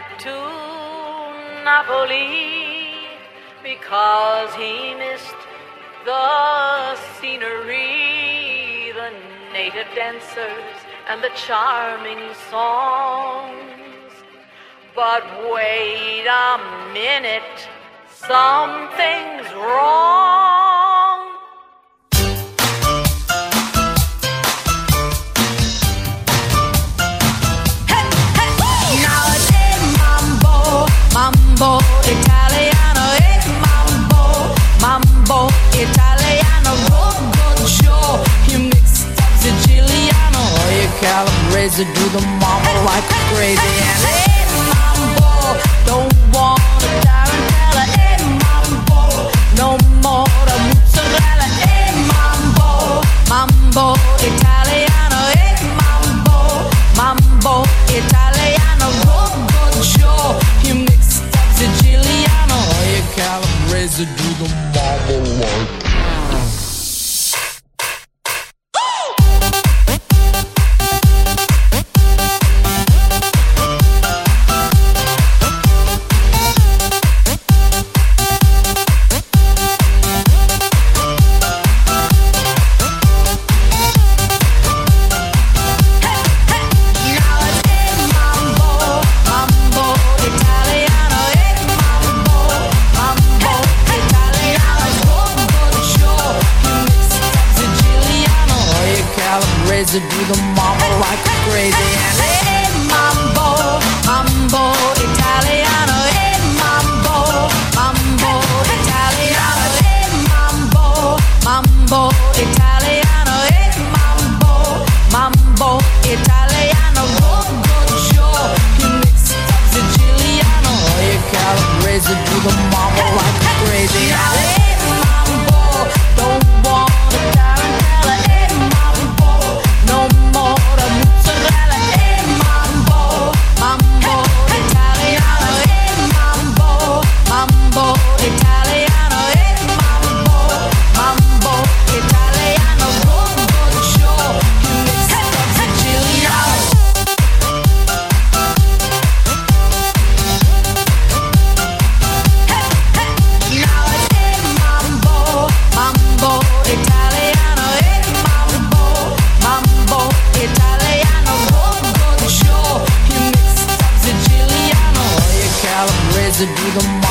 went to Napoli because he missed the scenery, the native dancers, and the charming songs. But wait a minute, something's wrong. Hey, hey, now it's mambo Italiano, mambo Italiano, go, you mixed up Siciliano, you calabrese, do the mambo like crazy, and mambo, don't wanna tarantella, mambo, no more the mozzarella, mambo Italiano, mambo Italiano, go, Joe, you mixed up Siciliano, you calabrese, do the mambo like. Do the mambo like crazy, and hey, mambo Italiano, hey, mambo Italiano, hey, mambo Italiano, hey, mambo Italiano, go, Joe, you mixed up Siciliano, you calabrese, do the mambo like crazy, and hey, mambo, don't wanna tarantella, hey, mambo, no more the mozzarella, hey, mambo Italiano, hey, mambo Italiano, hey, mambo Italiano, go, Joe, you mixed up Siciliano. Now it's hey, mambo Italiano, hey, mambo Italiano, go, Joe, you mixed up Siciliano, you calabrese, do the